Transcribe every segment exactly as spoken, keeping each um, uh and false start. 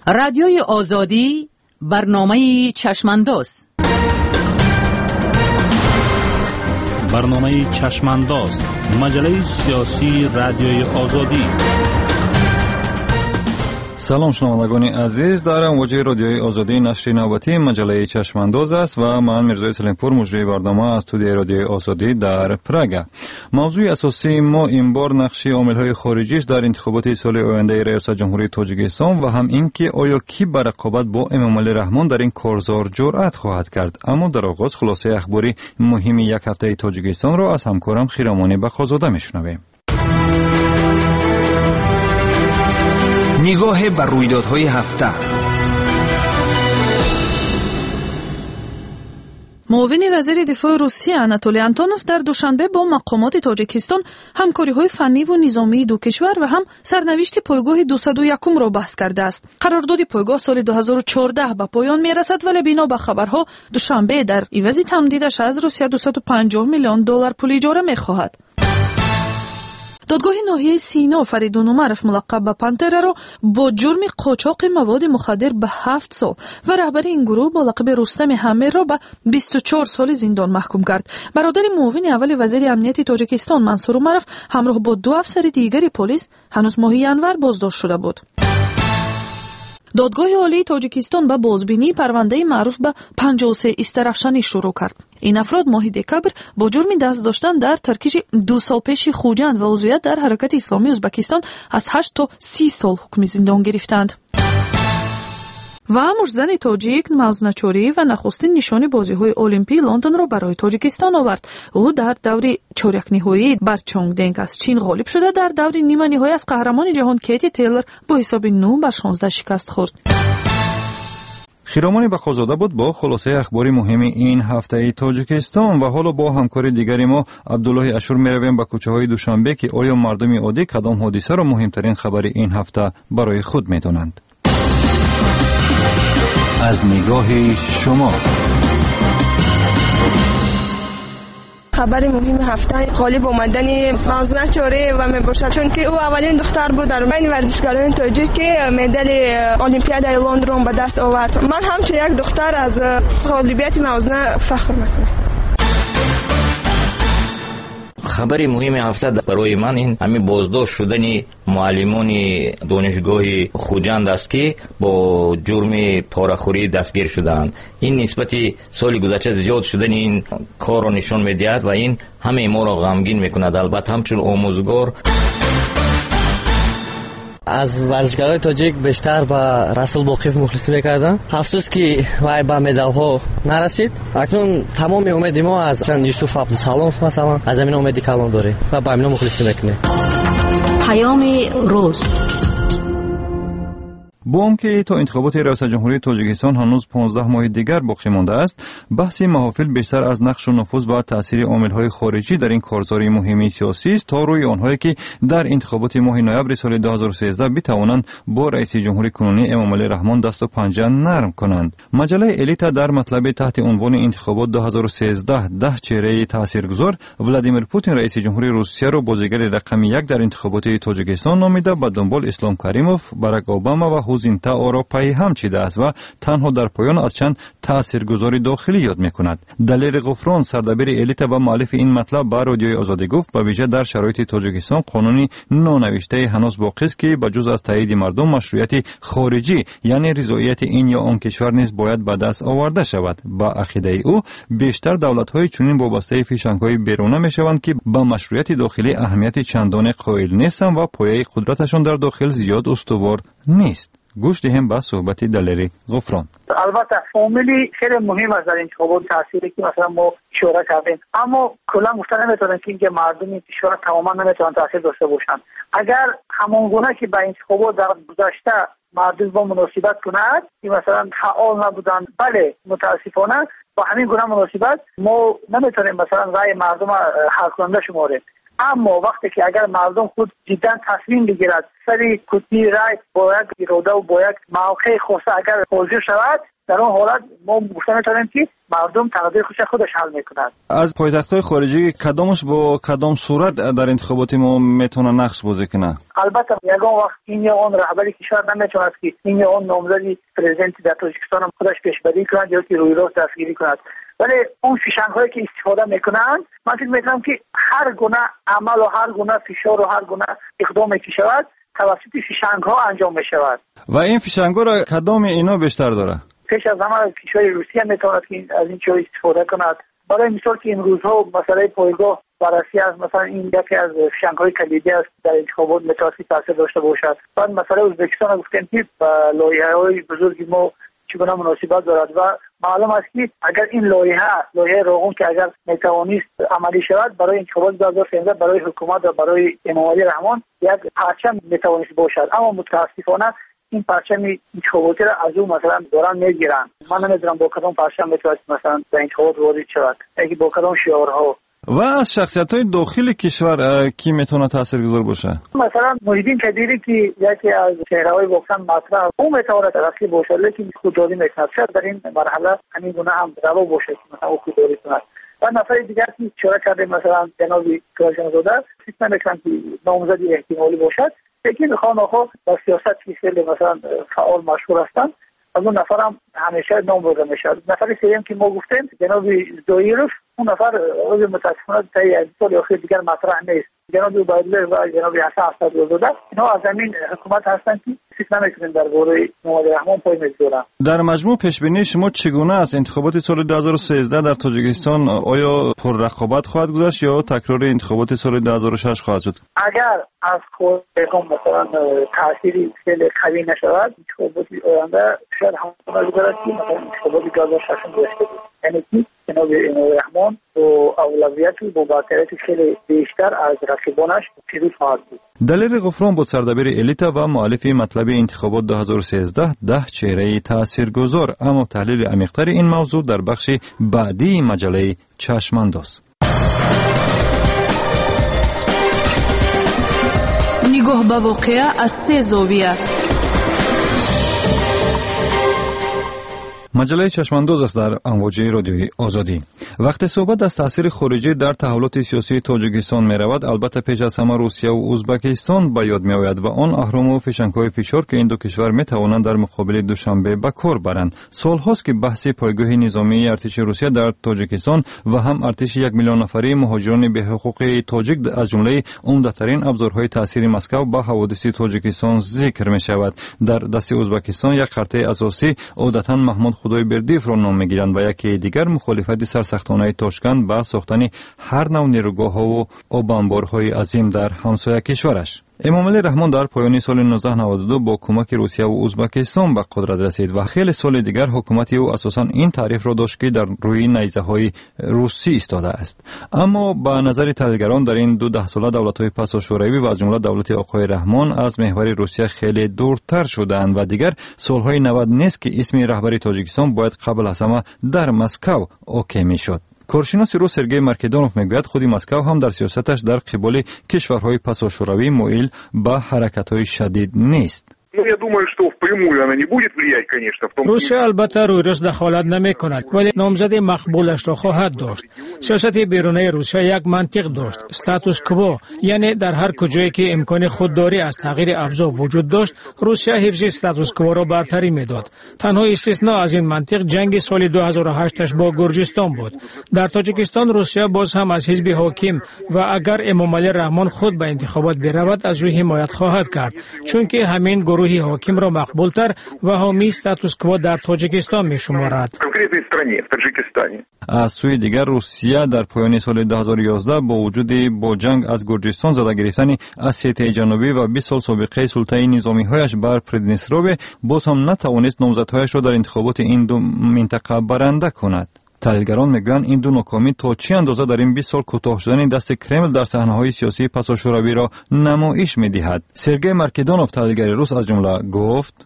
رادیوی آزادی، برنامه چشمانداز. برنامه چشمانداز، مجله سیاسی رادیوی آزادی. سلام شنوندگان عزیز، در امواج رادیوی آزادی نشر نوبتی مجله چشمانداز است و من میرزای سلیمپور مجری برنامه از استودیوی رادیوی آزادی در پراگ. موضوع اساسی ما این بار نقش عامل‌های خارجی است در انتخابات سال آینده ریاست جمهوری تاجیکستان و هم اینکه آیا کی بر رقابت با امامعلی رحمان در این کارزار جرأت خواهد کرد. اما در آغاز خلاصه اخباری مهم یک هفته تاجیکستان را از همکارم خیرامانی بخازاده میشنویم. نگاه بر رویدادهای هفته. معاون وزیر دفاع روسیه آناتولی آنتونوف در دوشنبه با مقامات تاجیکستان همکاری‌های فنی و نظامی دو کشور و هم سرنوشت پایگاه دویست و یک را بحث کرده است. قرارداد پایگاه سال دو هزار و چهارده به پایان می‌رسد، ولی بنا به خبرها دوشنبه در عوض تمدیدش از روسیه دویست و پنجاه میلیون دلار پول اجاره می‌خواهد. دادگاه ناحیه سینا فریدون عمرف ملقب به پانترا را با جرم قاچاق مواد مخدر به هفت سال و رهبر این گروه با لقب رستم همیر را به بیست و چهار سال زندان محکوم کرد. برادر معاون اول وزیر امنیت تاجیکستان منصور عمرف همراه با دو افسر دیگری پلیس هنوز ماه ینور بازداشت شده بود. دادگاه عالی تاجیکستان به بازبینی پرونده معروف به پنجاه و سه استرافشانی شروع کرد. این افراد ماه دکبر با جرم دست داشتن در ترکیش دو سال پیش خوجند و عضویت در حرکت اسلامی ازبکستان از هشت تا سی سال حکم زندان گرفتند. و مشزن تاجیک مازنچوری و نخستین نشانی بازی‌های المپی لندن را برای تاجیکستان آورد. او در دور چهارک نهایی بر چونگدنگ از چین غالب شده، در دور نیمه نهایی از قهرمان جهان کیتی تیلر با حساب نه بر شانزده شکست خورد. خیرامانی بخازاده بود با خلاصه اخباری مهم این هفته تاجیکستان و حالا با همکار دیگری ما عبدالله اشور میرویم به کوچه‌های دوشنبه که آیا مردم عادی کدام حادثه را مهمترین خبر این هفته برای خود می‌دانند. از نگاه شما خبر مهم هفته غالب آمدن مازنچوری و میباشد، چون که او اولین دختر بود در بین ورزشکاران تاجیک که مدال المپیادای لندن به دست آورد. من همچون یک دختر از غالبیت موزنه فخر میکنم. خبر مهم هفته برای من این همین بازداشت شدن معلمان دانشگاه خوجند است که با جرم پاره‌خوری دستگیر شدند. این نسبت سال گذشته زیاد شدن این کار را نشان می‌دهد و این همه ما را غمگین می‌کند. البته همچون آموزگار از ورزشکارای تاجیک بیشتر به رسول باقیف مخلصی میکردم. افسوس که وای به مدال ها نرسید. اکنون تمام امید ما از چند یوسف عبدالسلام مثلا از همین امیدی کلان داره و به همین مخلصی میکنه. پیام روز. با آنکه تا انتخابات ریاست جمهوری تاجیکستان هنوز پانزده ماه دیگر باقی مانده است، بحث محافل بیشتر از نقش و نفوذ و تاثیر عامل‌های خارجی در این کارزار مهم سیاسی است تا روی آنهایی که در انتخابات ماه نوامبر سال دو هزار و سیزده بتوانند با رئیس جمهوری کنونی امامعلی رحمان دست و پنجه نرم کنند. مجله الیتا در مطلب تحت عنوان انتخابات دو هزار و سیزده ده چهره تاثیرگذار ولادیمیر پوتین رئیس جمهوری روسیه را بازیگر رقم یک در انتخابات تاجیکستان نامیده، به دنبال اسلام کریموف، باراک اوباما و حوزینتا آراپایی هم چیده است و تنها در پایان از چند تاثیرگذاری داخلی یاد میکند. دلیر غفران سردبیر الیتا و مؤلف این مطلب به رادیوی آزادی گفت به ویژه در شرایط تاجیکستان قانونی نانوشته هنوز باقی است که بجز از تایید مردم مشروعیت خارجی یعنی رضایت این یا آن کشور نیز باید به دست آورده شود. با عقیده او بیشتر دولت‌های چنین وابسته فیشنگ‌های بیرونه میشوند که با مشروعیت داخلی اهمیت چندان قائل نیستند و پایه قدرتشان در داخل زیاد استوار نیست. گوش دهیم به صحبت دلیر غفران. البته عاملی خیلی مهم است در انتخابات تاثیری که مثلا ما اشاره کردیم، اما کلا گفتن نمیتونن که اینکه مردم کشور تماما نمیتونن تاثیر داشته باشند. اگر همانگونه که به انتخابات در گذشته مردم با مناسبت کنند که مثلا فعال نبودن، بله متاسفانه با همین گونه مناسبت ما نمیتونیم مثلا رأی مردم حل کننده شماریم. اما وقتی که اگر مردم خود جدا تصمیم بگیرد سری کتی رای با یک اراده و با یک موقع خاص اگر توجیه شود، در اون حالت ما گفته میتونیم که مردم تقدیر خودش خودش حل میکنند. از پایتخت‌های خارجی کدامش با کدام صورت در انتخابات ما میتونه نقش بازی کنه؟ البته یگان وقت این یا اون رهبری کشور نمیتواند که این یا اون نامزدی پرزیدنت در تاجیکستان خودش پیشبری کند یا که روی راست دستگیری کند، ولی اون فیشنگ هایی که استفاده میکنند من فکر میکنم که هر گونه عمل و هر گونه فشار و هر گونه اقدامی که شود توسط فیشنگ ها انجام میشود. و این فیشنگ ها را کدام اینا بیشتر داره؟ پیش از همه کشور روسیه میتواند که از این چیز استفاده کند. برای مثال که این روزها مسئله پایگاه بررسی است، مثلا این یکی از فیشنگ های کلیدی است در انتخابات میتواند تاثیر داشته باشد. بعد مسئله ازبکستان گفتیم که لایحه های بزرگی ما چگونه مناسبت دارد و معلوم است که اگر این لایحه لایحه روغن که اگر میتوانست عملی شود برای انتخابات دو هزار و سیزده برای حکومت و برای امامعلی رحمان یک پرچم میتوانست باشد، اما متاسفانه این پرچم انتخاباتی را از او مثلا دارن میگیرن. من نمیدونم با کدام پرچم میتوانست مثلا در انتخابات وارد شود، یکی با کدام شعارها. و از شخصیت‌های داخل کشور کی میتونه تاثیرگذار باشه؟ مثلا محیدین کدیری که یکی از چهره‌های واقعا مطرح او میتونه تاثیر باشه، لیکن خودداری میکنه. شاید در این مرحله همین گونه هم روا باشه که مثلا او خودداری کنه. و نفر دیگر که اشاره کرده مثلا جناب کاشان زاده فکر نمی‌کنم که نامزدی احتمالی باشد، لیکن خواهان آخو با سیاست که خیلی مثلا فعال مشهور هستن، از اون نفر هم همیشه نام برده میشه. نفر سوم که ما گفتیم جناب زویروف، اون نفر روز متاسفانه تا یک سال اخیر دیگر مطرح نیست. جناب عبیدالله و جناب حسن اسدزاده اینها از زمین حکومت هستند که فکر نمی‌کنیم درباره محمد رحمان پای می‌ذارن. در مجموع پیش‌بینی شما چگونه است؟ انتخابات سال دو هزار و سیزده در تاجیکستان آیا پر رقابت خواهد گذشت یا تکرار انتخابات سال دو هزار و شش خواهد شد؟ اگر از خود مثلا تأثیری خیلی قوی نشود، انتخابات آینده شاید همون گذرد که مثلا انتخابات دو هزار و شش گذشته بود. یعنی که جناب محمد رحمان با اولویت و با برتریت خیلی بیشتر از رقیبانش پیروز خواهد بود. دلیل غفران بود سردبیر الیتا و مؤلف مطلب انتخابات دو هزار و سیزده ده چهره تاثیرگذار، اما تحلیل عمیق‌تر این موضوع در بخش بعدی مجله چشمانداز. نگاه به واقعه از سه زاویه. مجله چشمانداز است در امواج رادیوی آزادی. وقتی صحبت از تاثیر خارجی در تحولات سیاسی تاجیکستان می رود، البته پیش از همه روسیه و ازبکستان به یاد می آید و آن اهرم و فشنگ‌های فشار که این دو کشور می توانند در مقابل دوشنبه به کار برند. سال‌هاست که بحث پایگاه نظامی ارتش روسیه در تاجیکستان و هم ارتش یک میلیون نفری مهاجران به حقوق تاجیک از جمله عمده‌ترین ابزارهای تاثیر مسکو به حوادث تاجیکستان ذکر می شود. در دست ازبکستان یک خرطه اساسی عادتاً محمود خدای بردیف را نام می‌گیرند و یکی دیگر مخالفت سرسختانه تاشکند با ساختن هر نوع نیروگاه‌ها و آبانبارهای عظیم در همسایه کشورش. امامعلی رحمان در پایان سال نوزده نود و دو با کمک روسیه و ازبکستان به قدرت رسید و خیلی سال دیگر حکومت او اساساً این تعریف را داشت که در روی نیزه‌های روسی ایستاده است. اما با نظر تحلیلگران در این دو ده ساله دولت‌های پسا شوروی و از جمله دولت آقای رحمان از محور روسیه خیلی دورتر شدند و دیگر سالهای نود نیست که اسم رهبری تاجیکستان باید قبل از همه در مسکو حاکم می‌شد. کارشناس روس سرگئی مرکدانوف میگوید خودی مسکو هم در سیاستش در قبال کشورهای پسا شوروی مایل به حرکت‌های شدید نیست. روسیه البته روی روز دخالت نمی کند ولی نامزد مقبولش را خواهد داشت. سیاست بیرونی روسیه یک منطق داشت، استاتوس کوو، یعنی در هر کجایی که امکان خودداری از تغییر ابزار وجود داشت روسیه حفظ استاتوس کوو را برتری میداد. تنها استثنا از این منطق جنگ سال دو هزار و هشت با گرجستان بود. در تاجیکستان روسیه باز هم از حزب حاکم و اگر امامعلی رحمان خود به انتخابات برود از او حمایت خواهد کرد، چون که همین گروه حاکم را مقبولتر و حامی استاتوس کوو در تاجیکستان می شمارد. از سوی دیگر روسیه در پایان سال دو هزار و یازده با وجود با جنگ از گرجستان زده گرفتن اسیته جنوبی و بیست سال سابقه سلطه نظامی هایش بر پردنیستروی باز هم نتوانست نامزدهایش را در انتخابات این دو منطقه برنده کند. تحلیلگران میگویند این دو ناکامی تا چه اندازه در این بیست سال کوتاه شدن دست کرمل در صحنه‌های سیاسی پساشوروی را نمایش می‌دهد. سرگئی مارکیدانوف تحلیلگر روس از جمله گفت: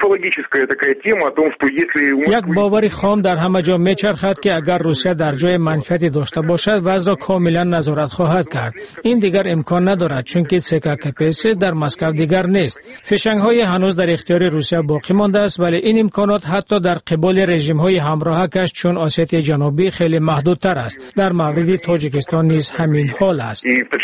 یک باوری خام در همه جا میچرخد که اگر روسیه در جای منفعتی داشته باشد وضع را کاملا نظارت خواهد کرد. این دیگر امکان ندارد چون که سکه کپیسیس در مسکو دیگر نیست. فشنگ‌های هنوز در اختیار روسیه باقی مانده است، ولی این امکانات حتی در قبال رژیم‌های همراهش چون آسیای جنوبی خیلی محدودتر است. در مورد تاجیکستان نیز همین حال است.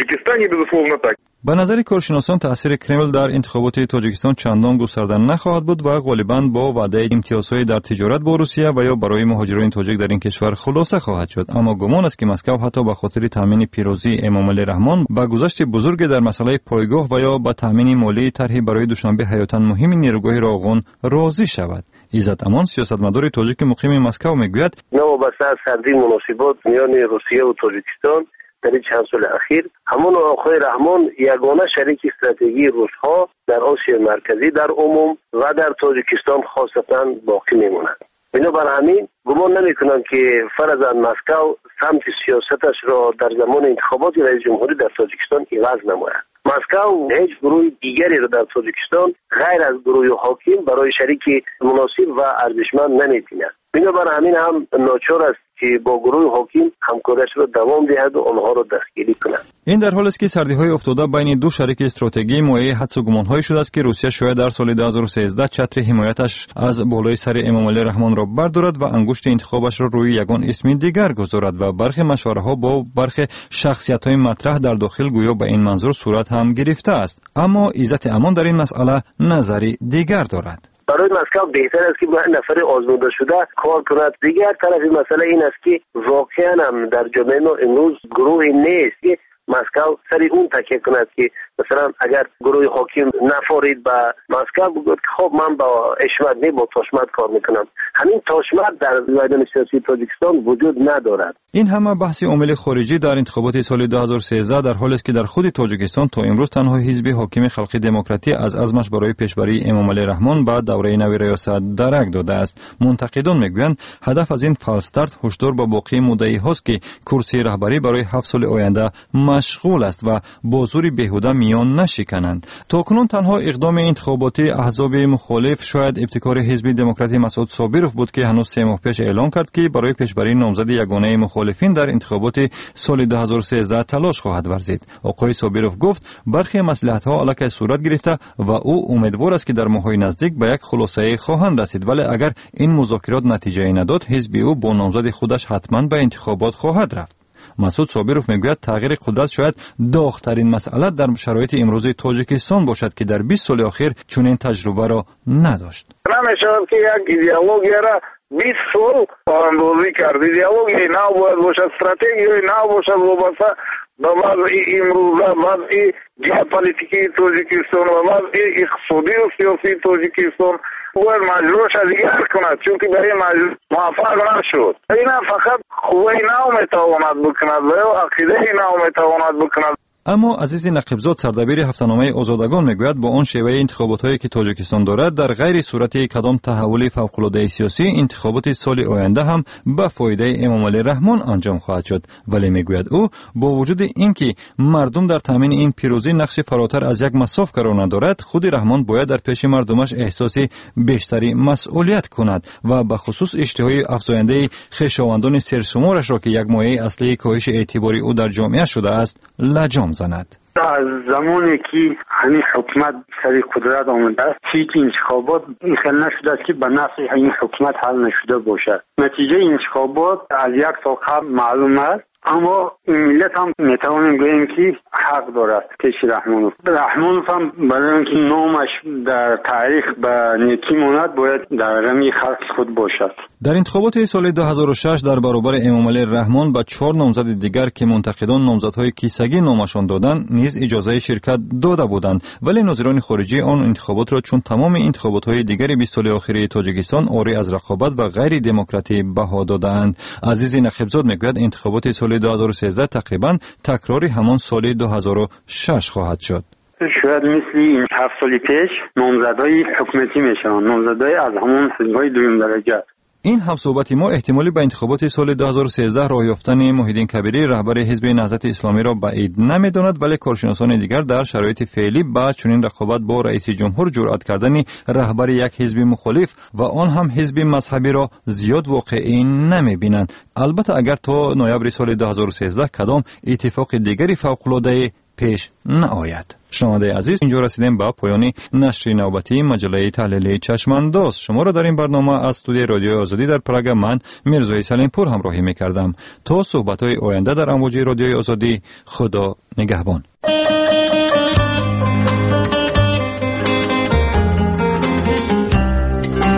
به نظر کارشناسان تاثیر کرمل در انتخابات تاجیکستان چندان گسترده نخواهد بود و غالباً با وعده امتیازهای در تجارت با روسیه و یا برای مهاجران تاجیک در این کشور خلاصه خواهد شد. اما گمان است که مسکو حتی به خاطر تامین پیروزی امامعلی رحمان با گذشت بزرگ در مسئله پایگاه و یا با تامین مالی طرحی برای دوشنبه حیاتاً مهم نیروگاه افغان راضی شود. عزت امان سیاستمدار تاجیک مقیم مسکو میگوید: نوابسته از سردی مناسبات میان روسیه و تاجیکستان در این چند سال اخیر همون آقای رحمان یگانه شریک استراتژی روس‌ها در آسیا مرکزی در عموم و در تاجیکستان خاصتا باقی میموند. بنابر همین گمان نمیکنم که فرضاً مسکو سمت سیاستش را در زمان انتخابات رئیس جمهوری در تاجیکستان عوض نماید. مسکو هیچ گروه دیگری را در تاجیکستان غیر از گروه حاکم برای شریک مناسب و ارزشمند نمی‌بیند. بنابر همین هم ناچار است که با گروه حاکم همکاریش را دوام دهد و آنها را دستگیری کند. این در حالی است که سردی‌های افتاده بین دو شریک استراتژی مایه حدس و گمان‌های شده است که روسیه شاید در سال دو هزار و سیزده چتر حمایتش از بالای سر امامعلی رحمان را بردارد و انگشت انتخابش را روی یگان اسم دیگر گذارد و برخی مشوره‌ها با برخی شخصیت‌های مطرح در داخل گویا به این منظور صورت هم گرفته است. اما عزت امان در این مسئله نظری دیگر دارد. برای مسکو بهتر است که با نفر آزموده شده کار کند. دیگر طرف مسئله این است که واقعا هم در جامعه ما امروز گروهی نیست که مسکو سری اون تکیه کند که مثلا اگر گروه حاکم نفارید به مسکو بگوید که خب من با اشمت با تاشمت کار میکنم. همین تاشمت در میدان سیاسی تاجیکستان وجود ندارد. این همه بحث عامل خارجی در انتخابات سال دو هزار و سیزده در حالی است که در خود تاجیکستان تا امروز تنها حزب حاکم خلق دموکراتی از عزمش برای پیشبری امامعلی رحمان به دوره نو ریاست درک داده است. منتقدان میگویند هدف از این فالستارت هشدار به باقی مدعی هاست که کرسی رهبری برای هفت سال آینده مشغول است و با زور بیهوده میان نشکنند. تاکنون تنها اقدام انتخاباتی احزاب مخالف شاید ابتکار حزب دموکراتی مسعود صابروف بود که هنوز سه ماه پیش اعلام کرد که برای پیشبری نامزد یگانه مخالفین در انتخابات سال دو هزار و سیزده تلاش خواهد ورزید. آقای صابروف گفت برخی مصلحت‌ها الکی صورت گرفته و او امیدوار است که در ماه‌های نزدیک به یک خلاصه خواهند رسید، ولی اگر این مذاکرات نتیجه نداد حزب او با نامزد خودش حتما به انتخابات خواهد رفت. مسعود صابروف میگوید تغییر قدرت شاید داغ‌ترین مسئله در شرایط امروز تاجیکستان باشد که در بیست سال اخیر چنین تجربه را نداشت. نمی‌شود که یک ایدئولوژی را بیست سال اندازی کرد. ایدئولوژی نو باید باشد، استراتژی نو باشد وابسته به وضع امروزه، وضع ژئوپلیتیکی تاجیکستان و وضع اقتصادی و سیاسی تاجیکستان باید مجبورش از دیگر کند، چون که برای مجبور موفق نشد. این فقط قوه نو میتواند بکند و یا عقیده نو میتواند بکند. اما عزیز نقیبزاد سردبیر هفته‌نامه آزادگان میگوید با آن شیوه انتخابات‌هایی که تاجیکستان دارد در غیر صورت کدام تحول فوق‌العاده سیاسی انتخابات سال آینده هم به فایده امامعلی رحمان انجام خواهد شد. ولی میگوید او با وجود اینکه مردم در تامین این پیروزی نقش فراتر از یک مصاف قرار ندارد، خود رحمان باید در پیش مردمش احساس بیشتری مسئولیت کند و به خصوص اشتهای افزاینده خویشاوندان سرشمارش را که یک مایه اصلی کاهش اعتباری او در جامعه شده است لجام زند. از زمانی که همین حکومت سر قدرت آمده است هیچ انتخابات این خیلی نشده است که به نفع این حکومت حل نشده باشد. نتیجه انتخابات از یک سال قبل معلوم است، اما ملت هم میتوانیم بگوییم که حق دارد پیش رحمانوف. رحمانوف هم برای اینکه نامش در تاریخ به نیکی ماند باید در غمی خلق خود باشد. در انتخابات سال دو هزار و شش در برابر امامعلی رحمان با چهار نامزد دیگر که منتقدان نامزدهای کیسگی نامشان دادند نیز اجازه شرکت داده بودند، ولی ناظران خارجی آن انتخابات را چون تمام انتخابات‌های دیگر بیست سال اخیر تاجیکستان عاری از رقابت و غیر دموکراتی بها دادند. عزیز نقیبزاد میگوید انتخابات سال دو هزار و سیزده تقریبا تکراری همان سال دو هزار و شش خواهد شد. شاید مثل این هفت سال پیش نامزدهای حکومتی میشن، نامزدهای از همون حزب‌های دوم درجه. این هم صحبت ما احتمالی به انتخابات سال دو هزار و سیزده راه یافتن محیدین کبیری رهبر حزب نهضت اسلامی را بعید نمی‌داند، ولی کارشناسان دیگر در شرایط فعلی با چنین رقابت با رئیس جمهور جرأت کردن رهبر یک حزب مخالف و آن هم حزب مذهبی را زیاد واقعی نمی‌بینند. البته اگر تا نوامبر سال دو هزار و سیزده کدام اتفاق دیگری فوق‌العاده پیش نآید. شنونده عزیز، اینجا رسیدیم به پایان نشر نوبتی مجله تحلیلی چشمانداز. شما را در این برنامه از استودیوی رادیوی آزادی در پراگ من میرزای سلیمپور همراهی می‌کردم. تا صحبت‌های آینده در امواج رادیوی آزادی، خدا نگهبان.